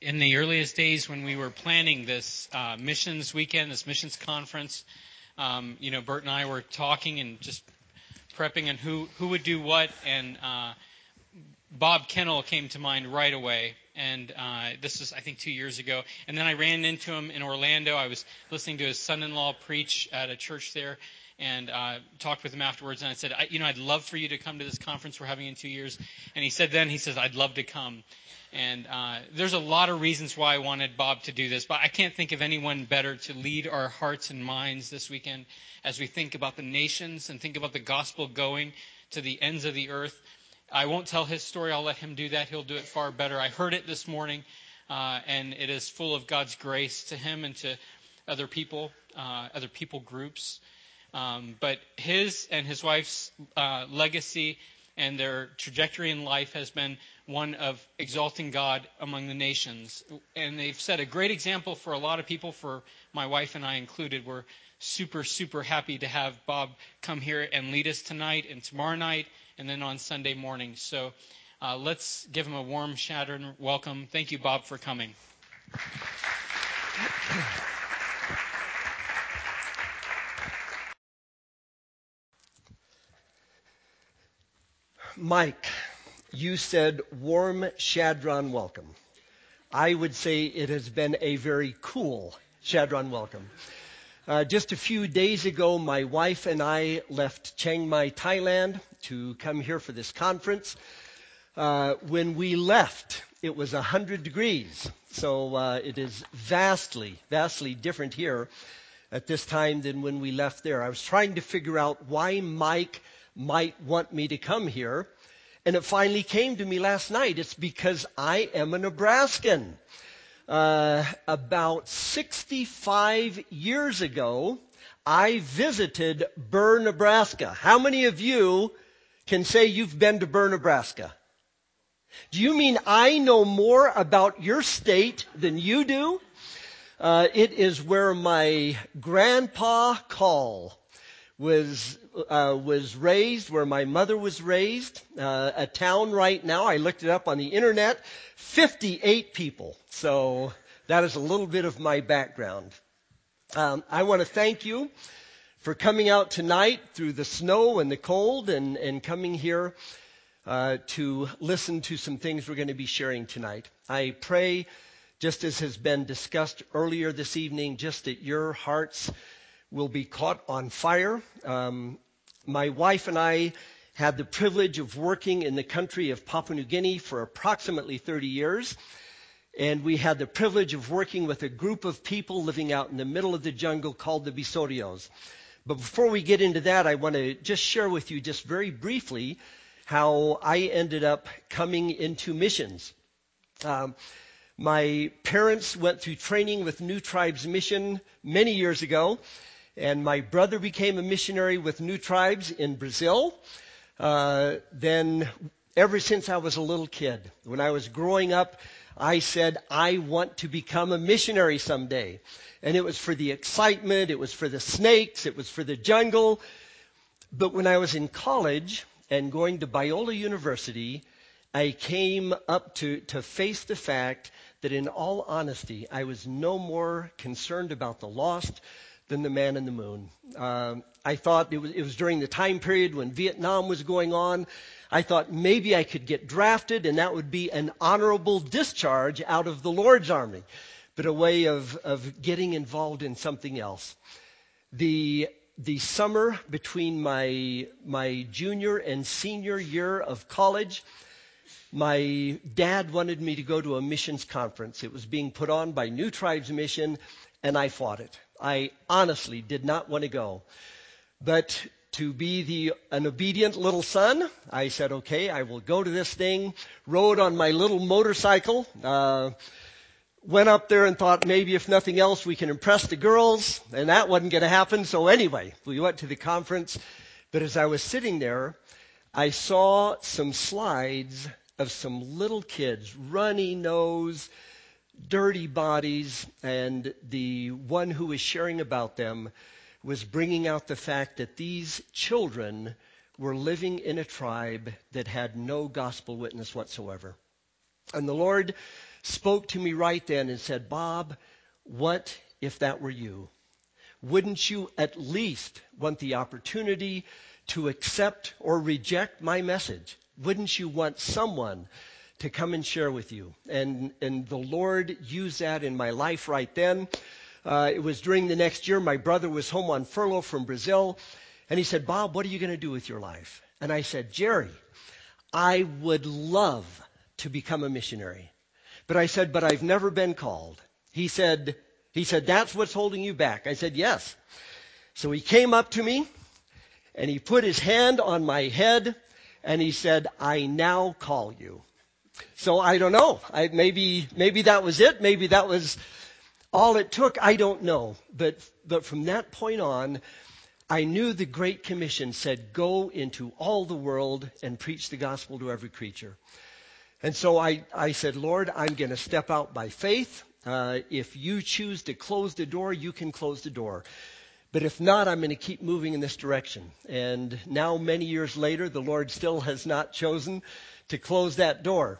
in the earliest days when we were planning this missions weekend, this missions conference, Bert and I were talking and just prepping on who would do what, and Bob Kennel came to mind right away. And this was, I think, 2 years ago. And then I ran into him in Orlando. I was listening to his son-in-law preach at a church there, and talked with him afterwards. And I said, I'd love for you to come to this conference we're having in 2 years. And he says, I'd love to come. And there's a lot of reasons why I wanted Bob to do this, but I can't think of anyone better to lead our hearts and minds this weekend as we think about the nations and think about the gospel going to the ends of the earth. I won't tell his story. I'll let him do that. He'll do it far better. I heard it this morning, and it is full of God's grace to him and to other people groups. But his and his wife's legacy and their trajectory in life has been one of exalting God among the nations. And they've set a great example for a lot of people, for my wife and I included. We're super, super happy to have Bob come here and lead us tonight and tomorrow night and then on Sunday morning. So let's give him a warm, shattered welcome. Thank you, Bob, for coming. Mike, you said warm Shadron welcome. I would say it has been a very cool Shadron welcome. Just a few days ago, my wife and I left Chiang Mai, Thailand to come here for this conference. When we left, it was 100 degrees. So it is vastly, vastly different here at this time than when we left there. I was trying to figure out why Mike might want me to come here. And it finally came to me last night. It's because I am a Nebraskan. About 65 years ago, I visited Burr, Nebraska. How many of you can say you've been to Burr, Nebraska? Do you mean I know more about your state than you do? It is where my grandpa Call was raised, where my mother was raised, a town right now. I looked it up on the internet, 58 people. So that is a little bit of my background. I want to thank you for coming out tonight through the snow and the cold and coming here to listen to some things we're going to be sharing tonight. I pray, just as has been discussed earlier this evening, just that your hearts will be caught on fire. My wife and I had the privilege of working in the country of Papua New Guinea for approximately 30 years. And we had the privilege of working with a group of people living out in the middle of the jungle called the Bisorios. But before we get into that, I want to just share with you just very briefly how I ended up coming into missions. My parents went through training with New Tribes Mission many years ago. And my brother became a missionary with New Tribes in Brazil. Then ever since I was a little kid, when I was growing up, I said, I want to become a missionary someday. And it was for the excitement, it was for the snakes, it was for the jungle. But when I was in college and going to Biola University, I came up to face the fact that in all honesty, I was no more concerned about the lost than the man in the moon. I thought it was during the time period when Vietnam was going on. I thought maybe I could get drafted and that would be an honorable discharge out of the Lord's army, but a way of getting involved in something else. The summer between my junior and senior year of college, my dad wanted me to go to a missions conference. It was being put on by New Tribes Mission, and I fought it. I honestly did not want to go. But to be an obedient little son, I said, okay, I will go to this thing. Rode on my little motorcycle. Went up there and thought maybe if nothing else we can impress the girls. And that wasn't going to happen. So anyway, we went to the conference. But as I was sitting there, I saw some slides of some little kids, runny nose, dirty bodies, and the one who was sharing about them was bringing out the fact that these children were living in a tribe that had no gospel witness whatsoever. And the Lord spoke to me right then and said, Bob, what if that were you? Wouldn't you at least want the opportunity to accept or reject my message? Wouldn't you want someone to come and share with you? And the Lord used that in my life right then. It was during the next year. My brother was home on furlough from Brazil. And he said, Bob, what are you going to do with your life? And I said, Jerry, I would love to become a missionary. But I said, but I've never been called. He said, that's what's holding you back. I said, yes. So he came up to me and he put his hand on my head and he said, I now call you. So I don't know. Maybe that was it. Maybe that was all it took. I don't know. But from that point on, I knew the Great Commission said, go into all the world and preach the gospel to every creature. And so I said, Lord, I'm going to step out by faith. If you choose to close the door, you can close the door. But if not, I'm going to keep moving in this direction. And now, many years later, the Lord still has not chosen to close that door.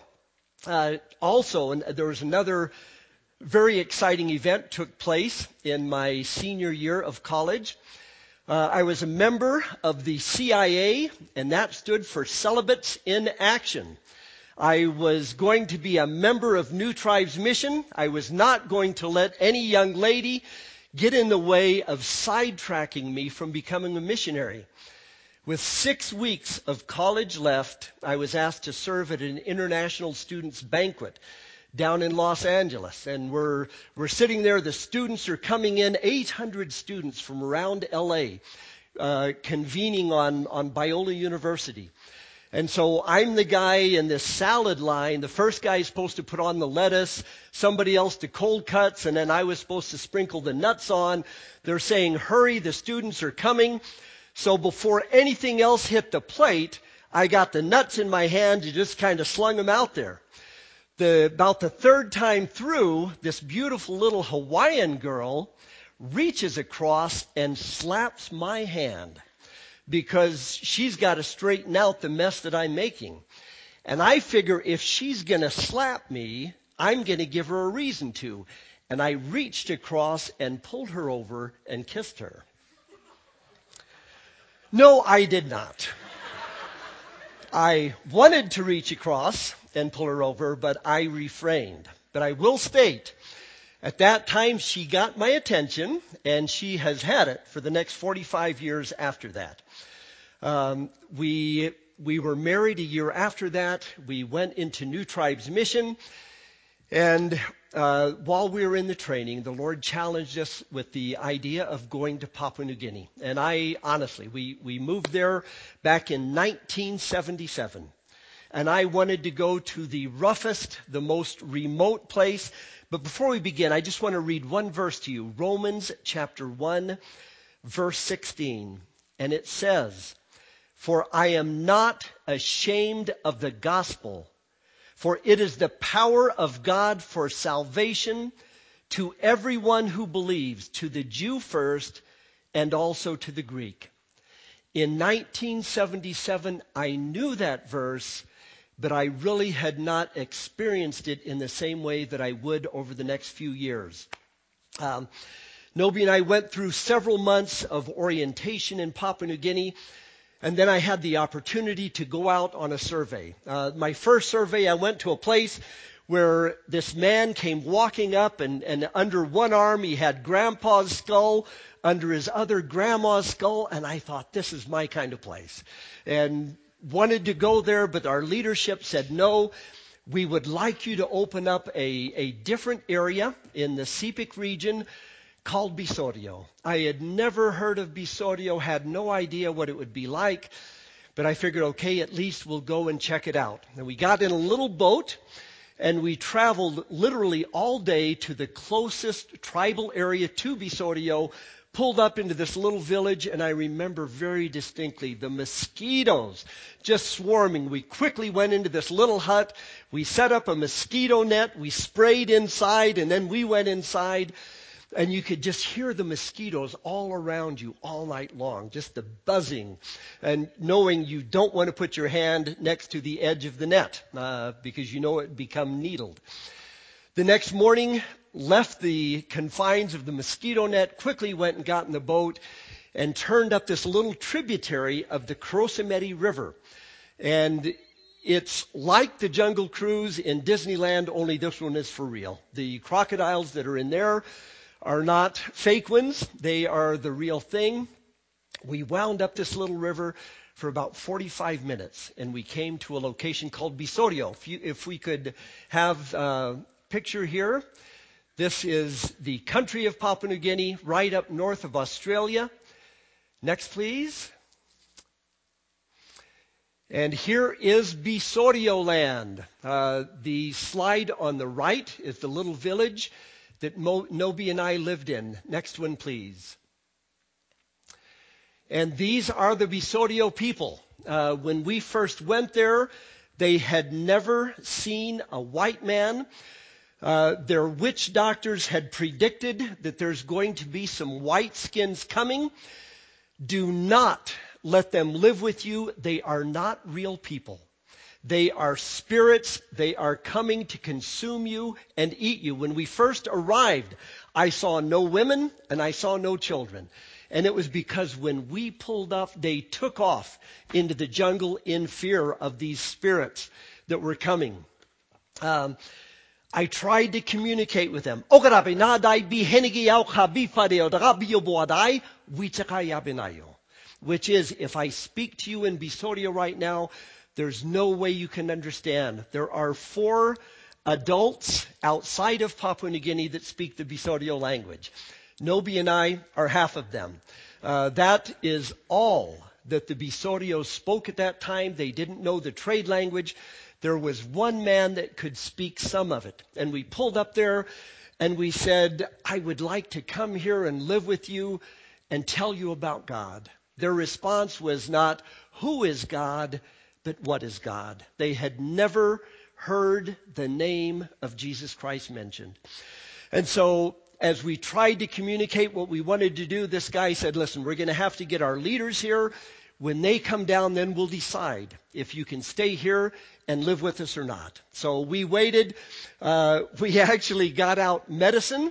Also, and there was another very exciting event took place in my senior year of college. I was a member of the CIA, and that stood for Celibates in Action. I was going to be a member of New Tribes Mission. I was not going to let any young lady get in the way of sidetracking me from becoming a missionary. With 6 weeks of college left, I was asked to serve at an international students banquet down in Los Angeles. And we're sitting there, the students are coming in, 800 students from around LA, convening on Biola University. And so I'm the guy in this salad line. The first guy is supposed to put on the lettuce, somebody else the cold cuts, and then I was supposed to sprinkle the nuts on. They're saying, hurry, the students are coming. So before anything else hit the plate, I got the nuts in my hand and just kind of slung them out there. About the third time through, this beautiful little Hawaiian girl reaches across and slaps my hand, because she's got to straighten out the mess that I'm making. And I figure if she's going to slap me, I'm going to give her a reason to. And I reached across and pulled her over and kissed her. No, I did not. I wanted to reach across and pull her over, but I refrained. But I will state, at that time she got my attention, and she has had it for the next 45 years after that. We were married a year after that. We went into New Tribes Mission. And while we were in the training, the Lord challenged us with the idea of going to Papua New Guinea. And we moved there back in 1977. And I wanted to go to the roughest, the most remote place. But before we begin, I just want to read one verse to you. Romans chapter 1, verse 16. And it says, for I am not ashamed of the gospel, for it is the power of God for salvation to everyone who believes, to the Jew first and also to the Greek. In 1977, I knew that verse, but I really had not experienced it in the same way that I would over the next few years. Nobi and I went through several months of orientation in Papua New Guinea. And then I had the opportunity to go out on a survey. My first survey, I went to a place where this man came walking up, and under one arm he had Grandpa's skull, under his other Grandma's skull, and I thought, this is my kind of place. And wanted to go there, but our leadership said, no, we would like you to open up a different area in the Sepik region called Bisorio. I had never heard of Bisorio, had no idea what it would be like, but I figured, okay, at least we'll go and check it out. And we got in a little boat, and we traveled literally all day to the closest tribal area to Bisorio, pulled up into this little village, and I remember very distinctly the mosquitoes just swarming. We quickly went into this little hut. We set up a mosquito net. We sprayed inside, and then we went inside. And you could just hear the mosquitoes all around you all night long, just the buzzing, and knowing you don't want to put your hand next to the edge of the net because you know it would become needled. The next morning, left the confines of the mosquito net, quickly went and got in the boat, and turned up this little tributary of the Crosamedy River. And it's like the Jungle Cruise in Disneyland, only this one is for real. The crocodiles that are in there are not fake ones. They are the real thing. We wound up this little river for about 45 minutes, and we came to a location called Bisorio. If we could have a picture here. This is the country of Papua New Guinea, right up north of Australia. Next, please. And here is Bisorio land. The slide on the right is the little village that Nobi and I lived in. Next one, please. And these are the Bisorio people. When we first went there, they had never seen a white man. Their witch doctors had predicted that there's going to be some white skins coming. Do not let them live with you. They are not real people. They are spirits. They are coming to consume you and eat you. When we first arrived, I saw no women and I saw no children. And it was because when we pulled up, they took off into the jungle in fear of these spirits that were coming. I tried to communicate with them. Which is, if I speak to you in Bisorio right now, there's no way you can understand. There are 4 adults outside of Papua New Guinea that speak the Bisorio language. Nobi and I are half of them. That is all that the Bisorios spoke at that time. They didn't know the trade language. There was one man that could speak some of it. And we pulled up there and we said, I would like to come here and live with you and tell you about God. Their response was not, who is God, but what is God? They had never heard the name of Jesus Christ mentioned. And so as we tried to communicate what we wanted to do, this guy said, listen, we're going to have to get our leaders here. When they come down, then we'll decide if you can stay here and live with us or not. So we waited. We actually got out medicine,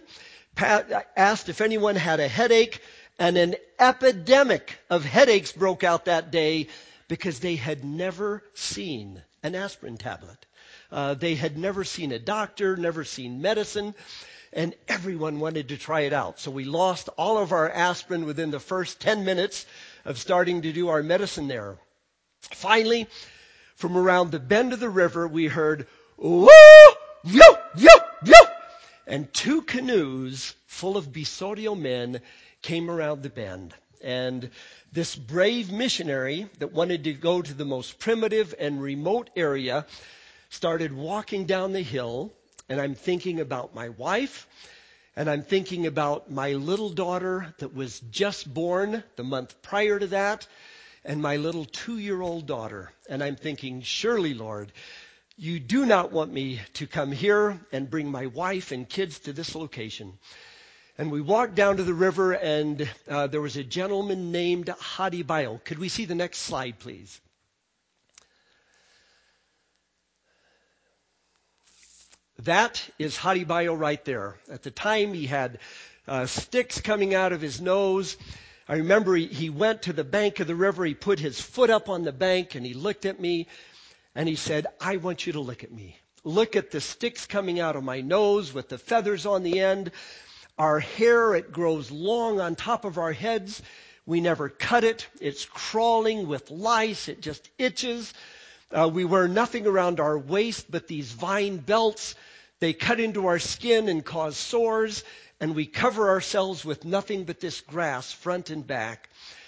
asked if anyone had a headache, and an epidemic of headaches broke out that day because they had never seen an aspirin tablet. They had never seen a doctor, never seen medicine, and everyone wanted to try it out. So we lost all of our aspirin within the first 10 minutes of starting to do our medicine there. Finally, from around the bend of the river, we heard, woo, yo, yo, yo, and 2 canoes full of Bisorio men came around the bend. And this brave missionary that wanted to go to the most primitive and remote area started walking down the hill. And I'm thinking about my wife, and I'm thinking about my little daughter that was just born the month prior to that, and my little 2-year-old daughter. And I'm thinking, surely, Lord, you do not want me to come here and bring my wife and kids to this location. And we walked down to the river, and there was a gentleman named Hadibayo. Could we see the next slide, please? That is Hadibayo right there. At the time, he had sticks coming out of his nose. I remember he went to the bank of the river. He put his foot up on the bank, and he looked at me, and he said, I want you to look at me. Look at the sticks coming out of my nose with the feathers on the end. Our hair, it grows long on top of our heads. We never cut it. It's crawling with lice. It just itches. We wear nothing around our waist but these vine belts. They cut into our skin and cause sores. And we cover ourselves with nothing but this grass, front and back.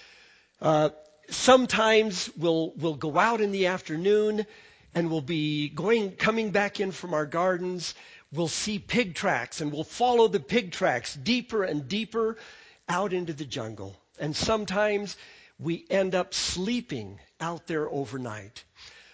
Sometimes we'll go out in the afternoon and we'll be coming back in from our gardens. We'll see pig tracks, and we'll follow the pig tracks deeper and deeper out into the jungle. And sometimes we end up sleeping out there overnight.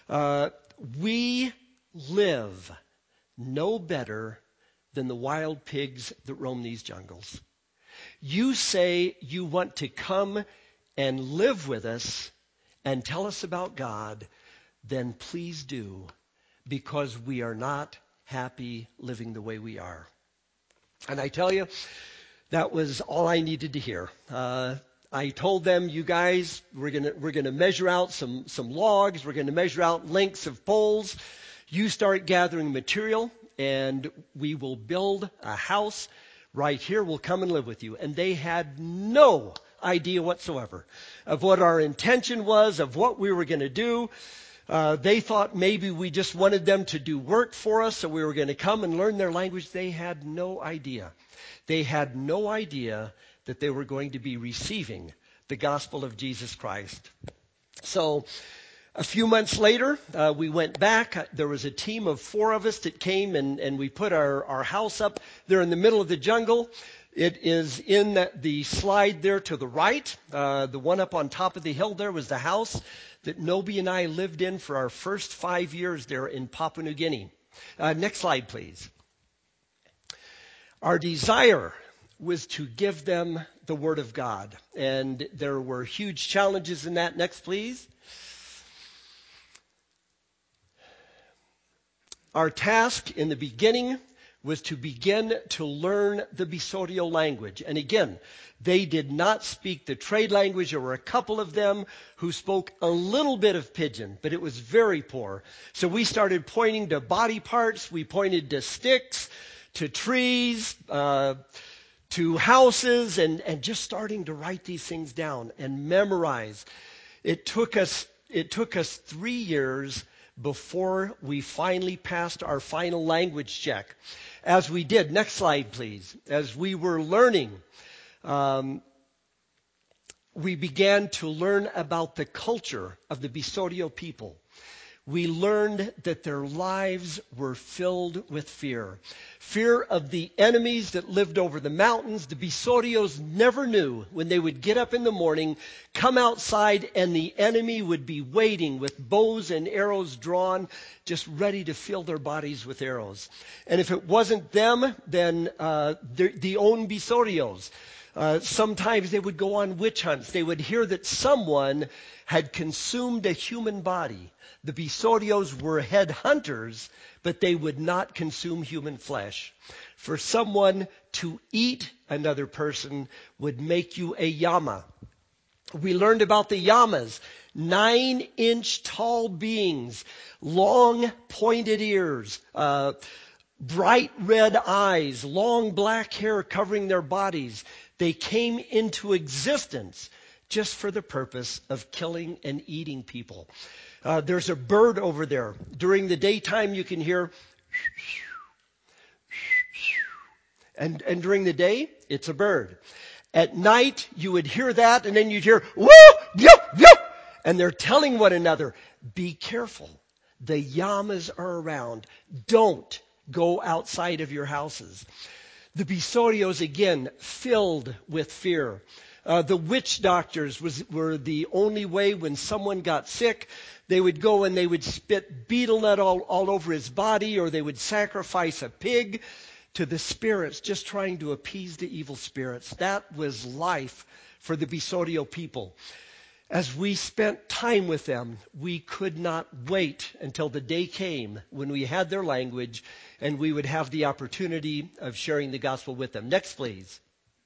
We live no better than the wild pigs that roam these jungles. You say you want to come and live with us and tell us about God, then please do, because we are not happy living the way we are. And I tell you, that was all I needed to hear. I told them, you guys, we're gonna measure out some logs. We're gonna measure out lengths of poles. You start gathering material, and we will build a house right here. We'll come and live with you. And they had no idea whatsoever of what our intention was, of what we were going to do. They thought maybe we just wanted them to do work for us, so we were going to come and learn their language. They had no idea. They had no idea that they were going to be receiving the gospel of Jesus Christ. So a few months later, we went back. There was a team of 4 of us that came, and we put our house up there in the middle of the jungle. It is in the slide there to the right. The one up on top of the hill there was the house that Nobi and I lived in for our first 5 years there in Papua New Guinea. Next slide, please. Our desire was to give them the Word of God, and there were huge challenges in that. Next, please. Our task in the beginning was to begin to learn the Bisorio language. And again, they did not speak the trade language. There were a couple of them who spoke a little bit of Pidgin, but it was very poor. So we started pointing to body parts. We pointed to sticks, to trees, to houses, and just starting to write these things down and memorize. It took us 3 years before we finally passed our final language check. As we did, next slide please, as we were learning, we began to learn about the culture of the Bisorio people. We learned that their lives were filled with fear. Fear of the enemies that lived over the mountains. The Bisorios never knew when they would get up in the morning, come outside, and the enemy would be waiting with bows and arrows drawn, just ready to fill their bodies with arrows. And if it wasn't them, then the own Bisorios. Sometimes they would go on witch hunts. They would hear that someone had consumed a human body. The Bisorios were head hunters, but they would not consume human flesh. For someone to eat another person would make you a Yama. We learned about the Yamas, 9-inch tall beings, long pointed ears, bright red eyes, long black hair covering their bodies. They came into existence just for the purpose of killing and eating people. There's a bird over there. During the daytime, you can hear, and during the day, it's a bird. At night, you would hear that, and then you'd hear, woo, yup, yup, and they're telling one another, be careful. The Yamas are around. Don't go outside of your houses. The Bisorios, again, filled with fear. The witch doctors were the only way when someone got sick. They would go and they would spit betel nut all over his body, or they would sacrifice a pig to the spirits, just trying to appease the evil spirits. That was life for the Bisorio people. As we spent time with them, we could not wait until the day came when we had their language and we would have the opportunity of sharing the gospel with them. Next, please.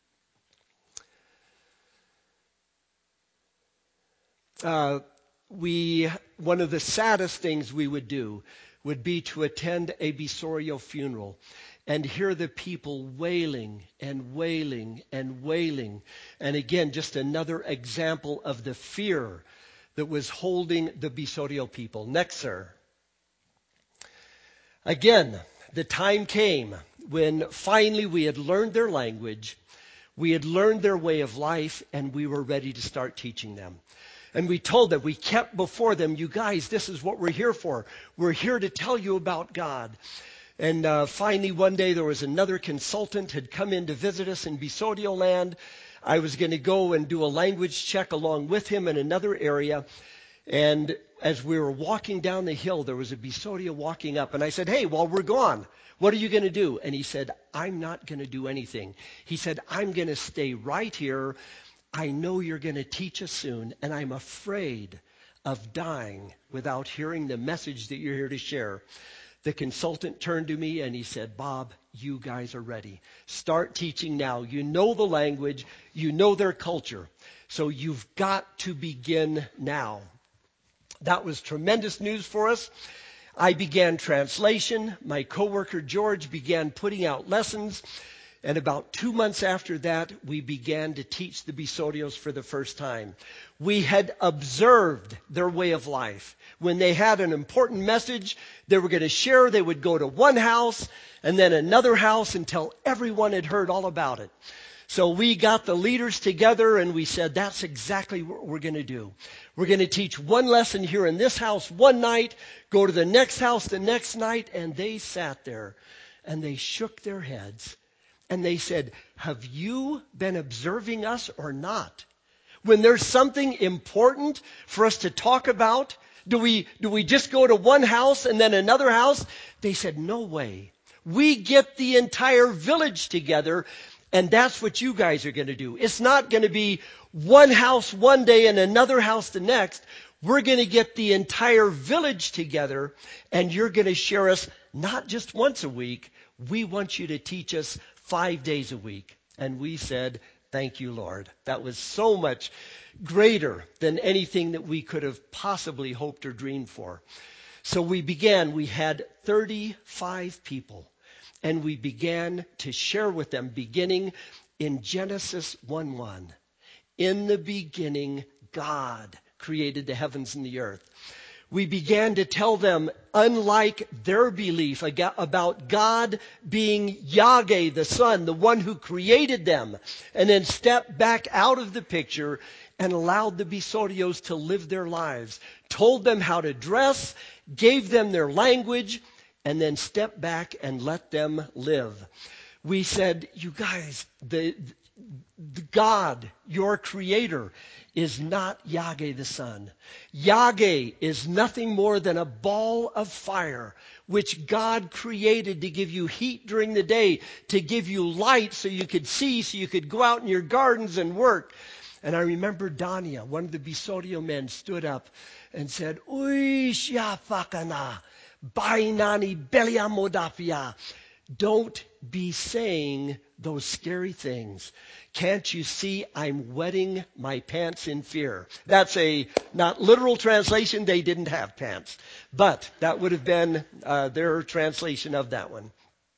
One of the saddest things we would do would be to attend a Bisorio funeral and hear the people wailing and wailing and wailing. And again, just another example of the fear that was holding the Bisorio people. Next, sir. Again, the time came when finally we had learned their language, we had learned their way of life, and we were ready to start teaching them. And we told them, we kept before them, you guys, this is what we're here for. We're here to tell you about God. And finally, one day, there was another consultant had come in to visit us in Bisorio land. I was going to go and do a language check along with him in another area. And as we were walking down the hill, there was a Bisorio walking up. And I said, hey, while we're gone, what are you going to do? And he said, I'm not going to do anything. He said, I'm going to stay right here. I know you're going to teach us soon, and I'm afraid of dying without hearing the message that you're here to share. the consultant turned to me and he said, Bob, you guys are ready. Start teaching now. You know the language. You know their culture. So you've got to begin now. That was tremendous news for us. I began translation. My coworker George began putting out lessons. And about 2 months after that, we began to teach the Bisorios for the first time. We had observed their way of life. When they had an important message they were going to share, they would go to one house and then another house until everyone had heard all about it. So we got the leaders together and we said, that's exactly what we're going to do. We're going to teach one lesson here in this house one night, go to the next house the next night. And they sat there and they shook their heads and they said, have you been observing us or not? When there's something important for us to talk about, do we just go to one house and then another house? They said, no way. We get the entire village together, and that's what you guys are going to do. It's not going to be one house one day and another house the next. We're going to get the entire village together, and you're going to share us not just once a week. We want you to teach us 5 days a week. And we said, thank you, Lord. That was so much greater than anything that we could have possibly hoped or dreamed for. So we began. We had 35 people. And we began to share with them, beginning in Genesis 1:1. In the beginning, God created the heavens and the earth. We began to tell them, unlike their belief about God being Yahweh, the Son, the one who created them, and then stepped back out of the picture and allowed the Bisorios to live their lives, told them how to dress, gave them their language, and then stepped back and let them live. We said, you guys, the God, your creator, is not Yahweh the Son. Yahweh is nothing more than a ball of fire, which God created to give you heat during the day, to give you light so you could see, so you could go out in your gardens and work. And I remember Dania, one of the Bisorio men, stood up and said, Uy shia fakana, bainani belia modafia. Don't be saying those scary things. Can't you see I'm wetting my pants in fear? That's a not literal translation. They didn't have pants. But that would have been their translation of that one.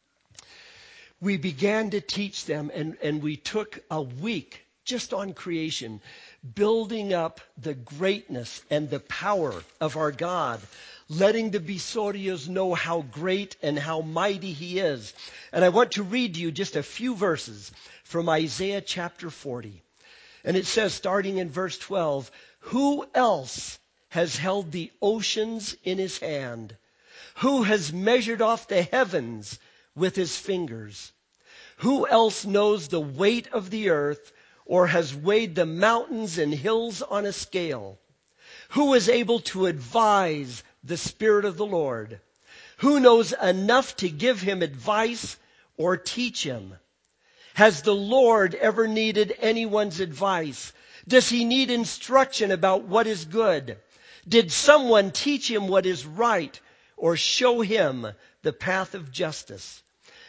We began to teach them, and we took a week just on creation, building up the greatness and the power of our God, letting the Bisorios know how great and how mighty He is. And I want to read to you just a few verses from Isaiah chapter 40. And it says, starting in verse 12, who else has held the oceans in his hand? Who has measured off the heavens with his fingers? Who else knows the weight of the earth, or has weighed the mountains and hills on a scale? Who is able to advise the Spirit of the Lord? Who knows enough to give him advice or teach him? Has the Lord ever needed anyone's advice? Does he need instruction about what is good? Did someone teach him what is right or show him the path of justice?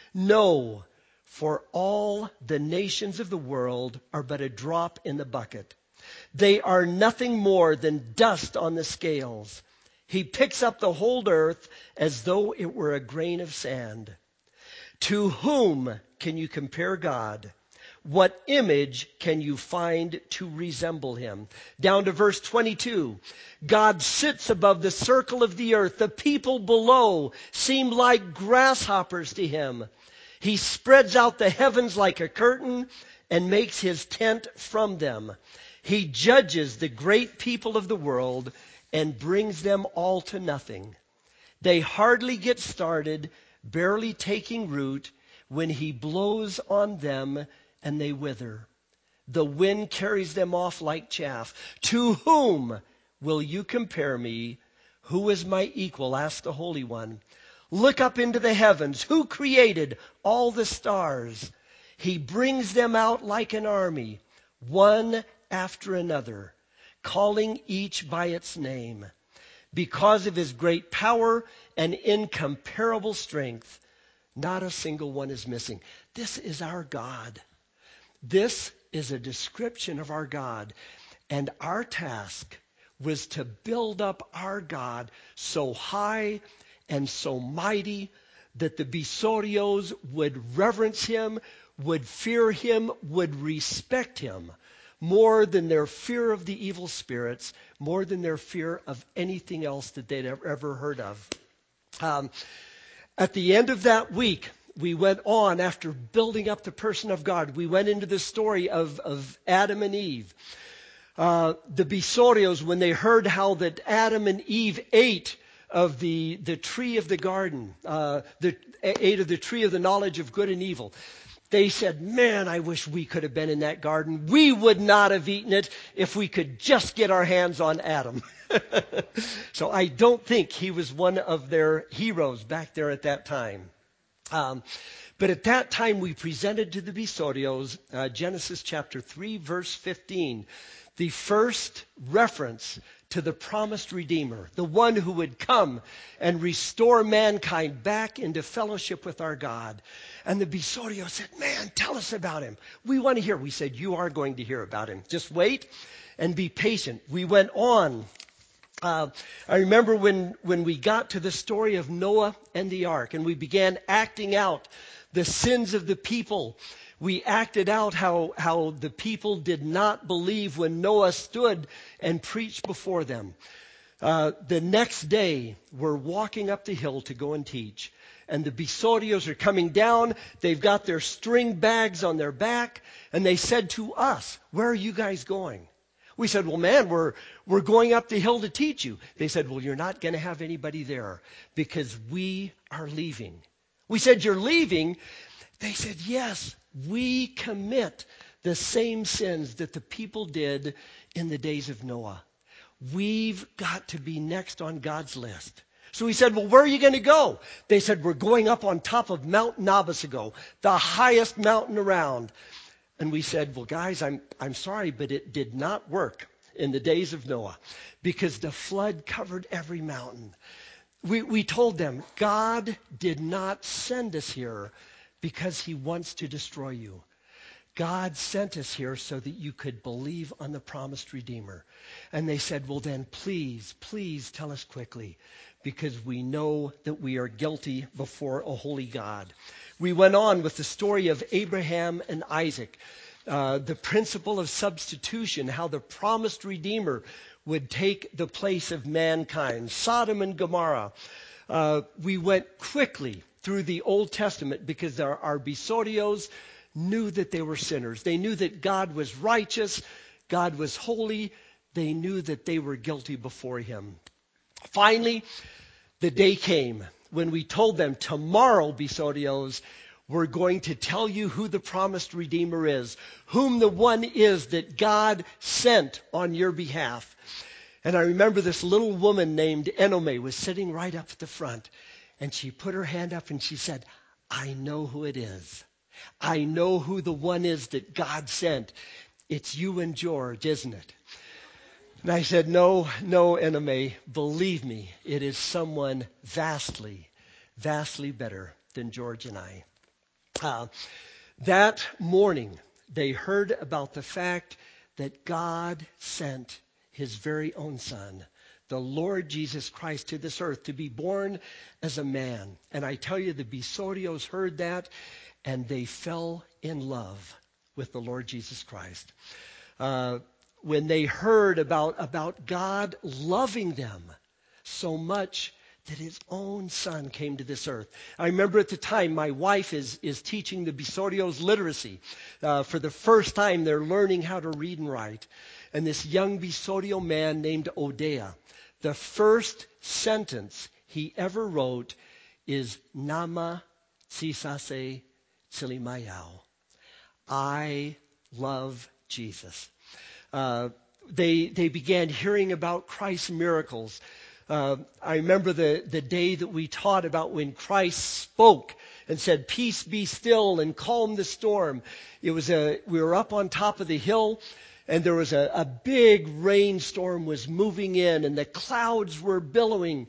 No, for all the nations of the world are but a drop in the bucket. They are nothing more than dust on the scales. He picks up the whole earth as though it were a grain of sand. To whom can you compare God? What image can you find to resemble him? Down to verse 22. God sits above the circle of the earth. The people below seem like grasshoppers to him. He spreads out the heavens like a curtain and makes his tent from them. He judges the great people of the world and brings them all to nothing. They hardly get started, barely taking root, when he blows on them and they wither. The wind carries them off like chaff. To whom will you compare me? Who is my equal? Asked the Holy One. Look up into the heavens. Who created all the stars? He brings them out like an army, one after another, calling each by its name. Because of his great power and incomparable strength. Not a single one is missing. This is our God. This is a description of our God. And our task was to build up our God so high and so mighty that the Bisorios would reverence him, would fear him, would respect him more than their fear of the evil spirits, more than their fear of anything else that they'd ever heard of. At the end of that week, we went on, after building up the person of God, we went into the story of Adam and Eve. The Bisorios, when they heard how that Adam and Eve ate of the tree of the garden, ate of the tree of the knowledge of good and evil, they said, man, I wish we could have been in that garden. We would not have eaten it if we could just get our hands on Adam. So I don't think he was one of their heroes back there at that time. But at that time, we presented to the Bisorios, Genesis chapter 3, verse 15, the first reference to the promised Redeemer, the one who would come and restore mankind back into fellowship with our God. And the Bisorios said, man, tell us about him. We want to hear. We said, you are going to hear about him. Just wait and be patient. We went on. I remember when we got to the story of Noah and the ark, and we began acting out the sins of the people. We acted out how the people did not believe when Noah stood and preached before them. The next day, we're walking up the hill to go and teach. And the Bisorios are coming down. They've got their string bags on their back. And they said to us, where are you guys going? We said, well, man, we're going up the hill to teach you. They said, well, you're not going to have anybody there because we are leaving. We said, you're leaving? They said, yes, we commit the same sins that the people did in the days of Noah. We've got to be next on God's list. So we said, well, where are you going to go? They said, we're going up on top of Mount Nabosigo, the highest mountain around. And we said, well, guys, I'm sorry, but it did not work in the days of Noah because the flood covered every mountain. We told them, God did not send us here because he wants to destroy you. God sent us here so that you could believe on the promised Redeemer. And they said, well, then please, please tell us quickly, because we know that we are guilty before a holy God. We went on with the story of Abraham and Isaac, the principle of substitution, how the promised Redeemer would take the place of mankind, Sodom and Gomorrah. We went quickly through the Old Testament because our Bisorios knew that they were sinners. They knew that God was righteous, God was holy. They knew that they were guilty before him. Finally, the day came when we told them, tomorrow, Bisorios, we're going to tell you who the promised Redeemer is, whom the one is that God sent on your behalf. And I remember this little woman named Enome was sitting right up at the front, and she put her hand up and she said, I know who it is. I know who the one is that God sent. It's you and George, isn't it? And I said, no, Enome, believe me, it is someone vastly, vastly better than George and I. That morning, they heard about the fact that God sent his very own son, the Lord Jesus Christ, to this earth to be born as a man. And I tell you, the Bisorios heard that, and they fell in love with the Lord Jesus Christ. When they heard about God loving them so much that his own son came to this earth. I remember at the time my wife is teaching the Bisorios literacy. For the first time they're learning how to read and write. And this young Bisorio man named Odea, the first sentence he ever wrote is Nama Tsisase Tsilimayao. I love Jesus. They began hearing about Christ's miracles. I remember the day that we taught about when Christ spoke and said, peace be still, and calm the storm. We were up on top of the hill, and there was a big rainstorm was moving in, and the clouds were billowing.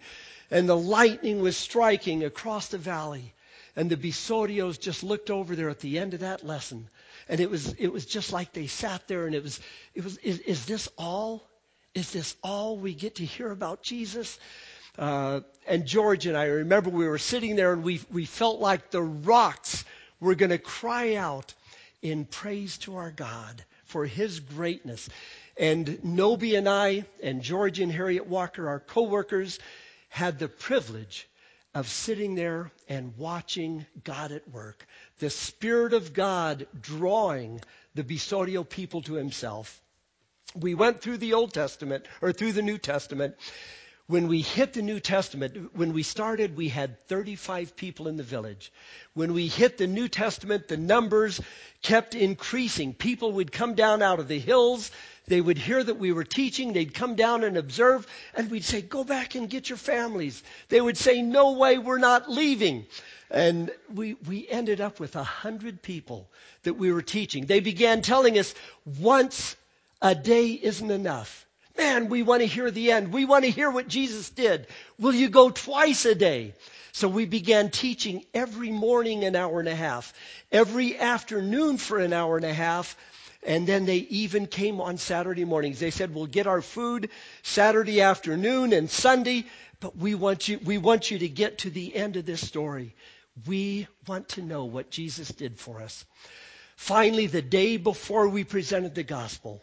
and the lightning was striking across the valley. And the Bisorios just looked over there at the end of that lesson. And it was just like they sat there, and is this all? Is this all we get to hear about Jesus? And George and I remember we were sitting there, and we felt like the rocks were going to cry out in praise to our God for his greatness. And Nobi and I and George and Harriet Walker, our co-workers, had the privilege of sitting there and watching God at work. The Spirit of God drawing the Bisorio people to himself. We went through the Old Testament, or through the New Testament. When we hit the New Testament, when we started, we had 35 people in the village. When we hit the New Testament, the numbers kept increasing. People would come down out of the hills. They would hear that we were teaching. They'd come down and observe. And we'd say, go back and get your families. They would say, no way, we're not leaving. And we ended up with 100 people that we were teaching. They began telling us, once a day isn't enough. Man, we want to hear the end. We want to hear what Jesus did. Will you go twice a day? So we began teaching every morning an hour and a half, every afternoon for an hour and a half, and then they even came on Saturday mornings. They said, we'll get our food Saturday afternoon and Sunday, but we want you to get to the end of this story. We want to know what Jesus did for us. Finally, the day before we presented the gospel,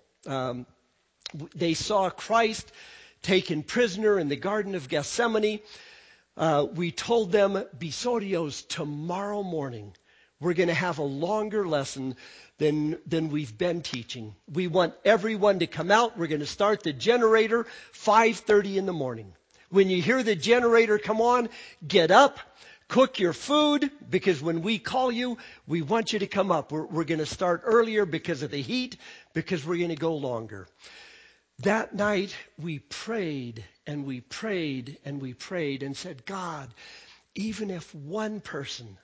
they saw Christ taken prisoner in the Garden of Gethsemane. We told them, Bisorios, tomorrow morning we're going to have a longer lesson than we've been teaching. We want everyone to come out. We're going to start the generator 5:30 in the morning. When you hear the generator come on, get up, cook your food, because when we call you, we want you to come up. We're going to start earlier because of the heat, because we're going to go longer. That night, we prayed and we prayed and we prayed and said, God, even if one person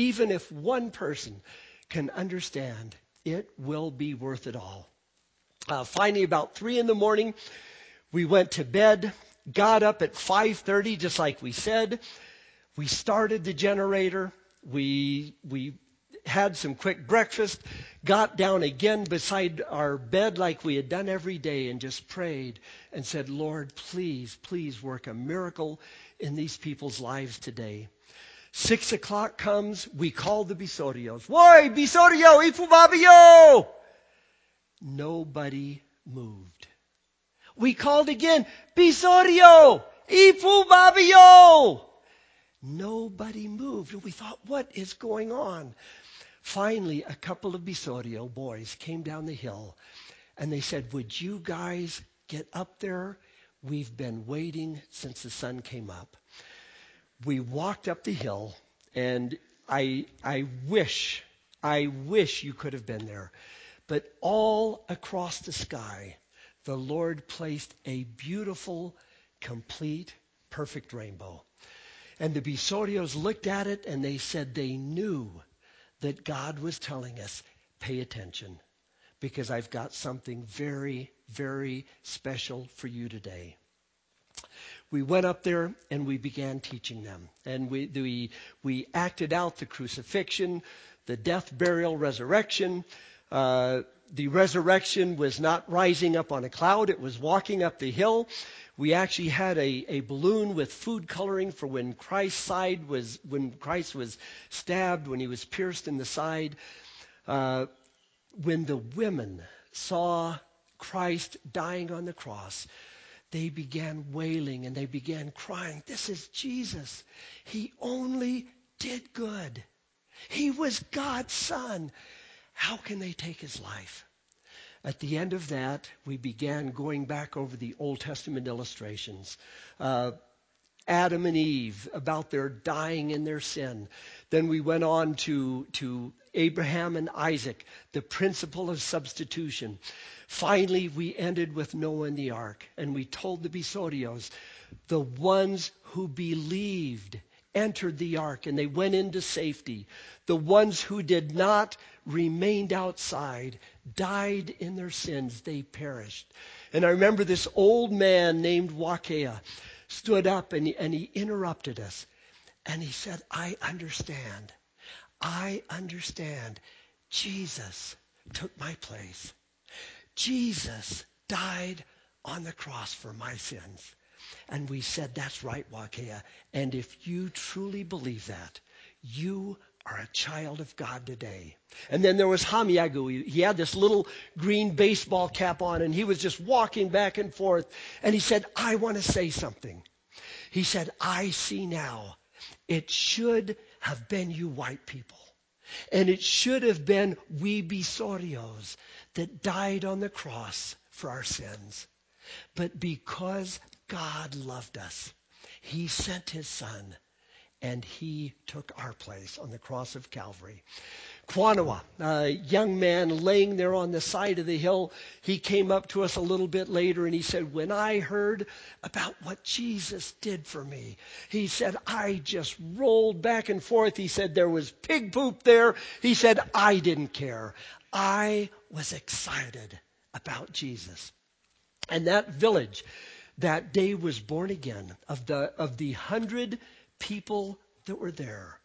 can understand, it will be worth it all. Finally, about 3 a.m, we went to bed, got up at 5:30, just like we said. We started the generator. We had some quick breakfast, got down again beside our bed like we had done every day, and just prayed and said, Lord, please, please work a miracle in these people's lives today. 6 o'clock comes, we call the Bisorios. Woi, Bisorio, ifu babiyo! Nobody moved. We called again, Bisorio, ifu babiyo! Nobody moved. And we thought, what is going on? Finally, a couple of Bisorio boys came down the hill, and they said, would you guys get up there? We've been waiting since the sun came up. We walked up the hill, and I wish you could have been there. But all across the sky, the Lord placed a beautiful, complete, perfect rainbow. And the Bisorios looked at it, and they said they knew that God was telling us, pay attention, because I've got something very, very special for you today. We went up there and we began teaching them. And we acted out the crucifixion, the death, burial, resurrection. The resurrection was not rising up on a cloud. It was walking up the hill. We actually had a balloon with food coloring for when Christ was stabbed, when he was pierced in the side. When the women saw Christ dying on the cross, they began wailing and they began crying, this is Jesus. He only did good. He was God's Son. How can they take his life? At the end of that, we began going back over the Old Testament illustrations. Adam and Eve, about their dying in their sin. Then we went on to Abraham and Isaac, the principle of substitution. Finally, we ended with Noah and the ark. And we told the Bisorios, the ones who believed entered the ark and they went into safety. The ones who did not remained outside, died in their sins, they perished. And I remember this old man named Wakea stood up and he interrupted us. And he said, I understand. I understand. Jesus took my place. Jesus died on the cross for my sins. And we said, that's right, Wakea. And if you truly believe that, you are a child of God today. And then there was Hamiagu. He had this little green baseball cap on, and he was just walking back and forth. And he said, I want to say something. He said, I see now. It should have been you white people. And it should have been we Bisorios that died on the cross for our sins. But because God loved us, he sent his son, and he took our place on the cross of Calvary. Kwanawa, a young man laying there on the side of the hill, he came up to us a little bit later and he said, when I heard about what Jesus did for me, he said, I just rolled back and forth. He said, there was pig poop there. He said, I didn't care. I was excited about Jesus. And that village that day was born again. Of the 100 people that were there,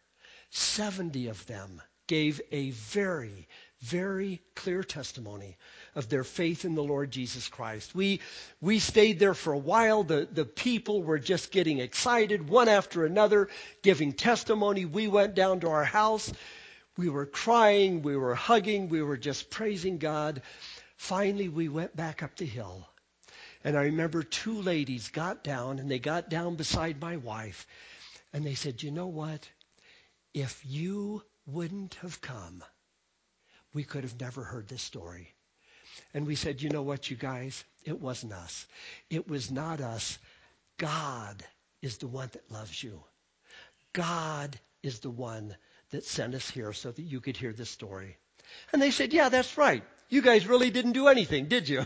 70 of them gave a very, very clear testimony of their faith in the Lord Jesus Christ. We stayed there for a while. The people were just getting excited, one after another, giving testimony. We went down to our house. We were crying. We were hugging. We were just praising God. Finally, we went back up the hill. And I remember two ladies got down, and they got down beside my wife. And they said, you know what? If you wouldn't have come, we could have never heard this story. And we said, you know what, you guys? It wasn't us. It was not us. God is the one that loves you. God is the one that sent us here so that you could hear this story. And they said, yeah, that's right. You guys really didn't do anything, did you?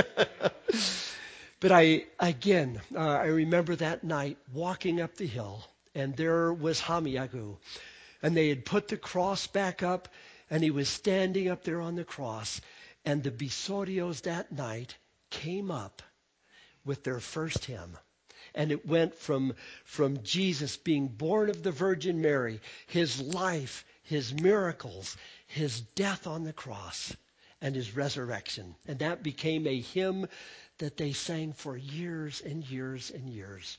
But I remember that night walking up the hill, and there was Hamiagu. And they had put the cross back up, and he was standing up there on the cross. And the Bisorios that night came up with their first hymn. And it went from Jesus being born of the Virgin Mary, his life, his miracles, his death on the cross, and his resurrection. And that became a hymn that they sang for years and years and years.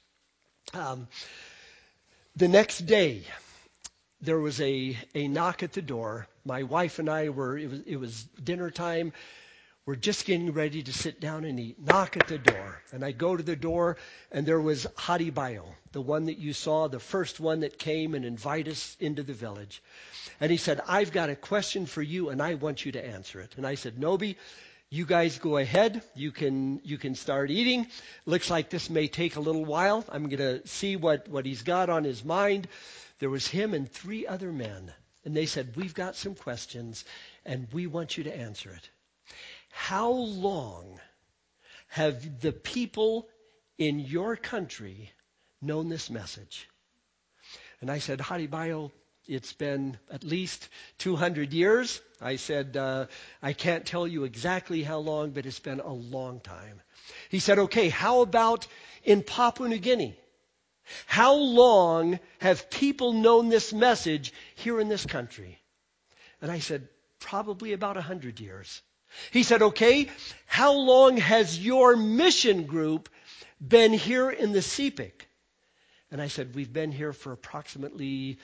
The next day, there was a knock at the door. My wife and I it was dinner time. We're just getting ready to sit down and eat. Knock at the door. And I go to the door, and there was Haribayo, the one that you saw, the first one that came and invited us into the village. And he said, I've got a question for you, and I want you to answer it. And I said, Nobi, you guys go ahead. You can start eating. Looks like this may take a little while. I'm going to see what he's got on his mind. There was him and 3 other men. And they said, we've got some questions, and we want you to answer it. How long have the people in your country known this message? And I said, Haribayo, it's been at least 200 years. I said, I can't tell you exactly how long, but it's been a long time. He said, okay, how about in Papua New Guinea? How long have people known this message here in this country? And I said, probably about 100 years. He said, okay, how long has your mission group been here in the CPIC? And I said, we've been here for approximately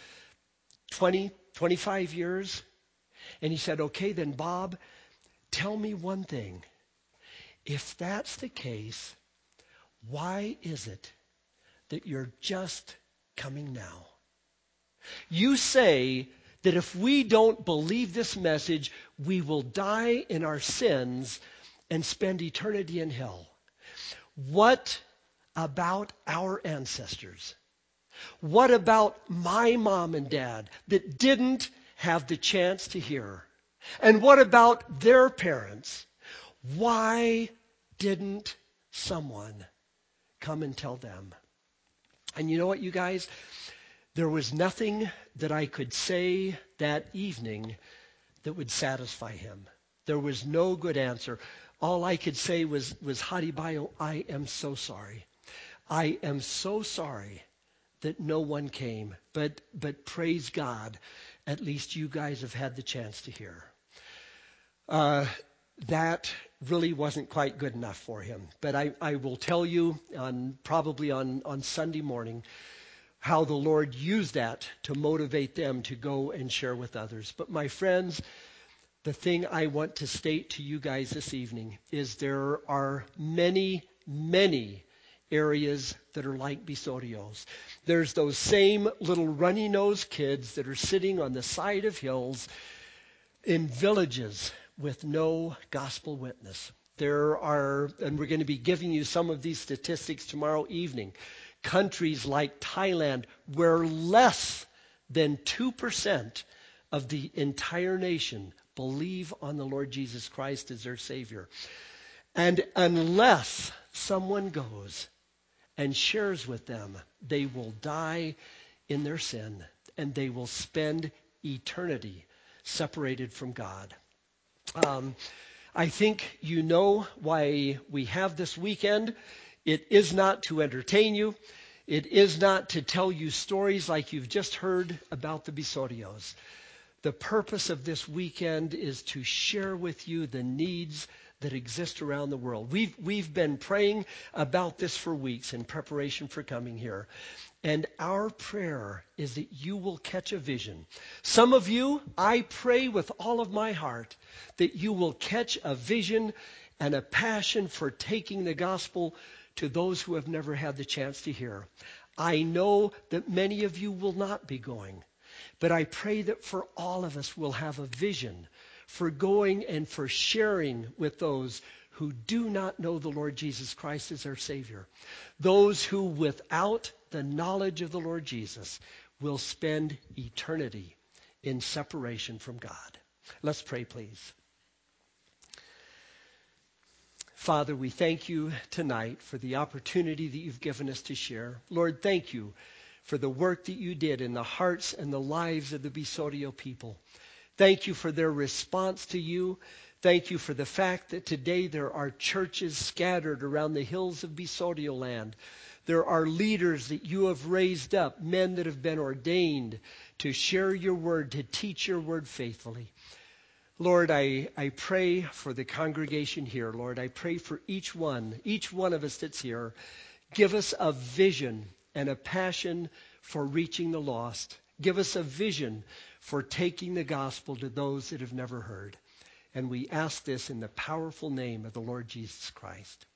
25 years. And he said, okay, then Bob, tell me one thing. If that's the case, why is it that you're just coming now? You say that if we don't believe this message, we will die in our sins and spend eternity in hell. What about our ancestors? What about my mom and dad that didn't have the chance to hear? And what about their parents? Why didn't someone come and tell them? And you know what, you guys? There was nothing that I could say that evening that would satisfy him. There was no good answer. All I could say was Haribayo, I am so sorry. I am so sorry that no one came, but praise God, at least you guys have had the chance to hear. That really wasn't quite good enough for him. But I will tell you probably on Sunday morning how the Lord used that to motivate them to go and share with others. But my friends, the thing I want to state to you guys this evening is there are many, many areas that are like Bisorios. There's those same little runny-nosed kids that are sitting on the side of hills in villages with no gospel witness. There are, and we're going to be giving you some of these statistics tomorrow evening, countries like Thailand where less than 2% of the entire nation believe on the Lord Jesus Christ as their Savior. And unless someone goes and shares with them, they will die in their sin and they will spend eternity separated from God. I think you know why we have this weekend. It is not to entertain you. It is not to tell you stories like you've just heard about the Bisorios. The purpose of this weekend is to share with you the needs that exist around the world. We've been praying about this for weeks in preparation for coming here. And our prayer is that you will catch a vision. Some of you, I pray with all of my heart that you will catch a vision and a passion for taking the gospel to those who have never had the chance to hear. I know that many of you will not be going, but I pray that for all of us we'll have a vision for going and for sharing with those who do not know the Lord Jesus Christ as their Savior. Those who, without the knowledge of the Lord Jesus, will spend eternity in separation from God. Let's pray, please. Father, we thank you tonight for the opportunity that you've given us to share. Lord, thank you for the work that you did in the hearts and the lives of the Bisorio people. Thank you for their response to you. Thank you for the fact that today there are churches scattered around the hills of Bisorio land. There are leaders that you have raised up, men that have been ordained to share your word, to teach your word faithfully. Lord, I pray for the congregation here. Lord, I pray for each one of us that's here. Give us a vision and a passion for reaching the lost. Give us a vision for taking the gospel to those that have never heard. And we ask this in the powerful name of the Lord Jesus Christ.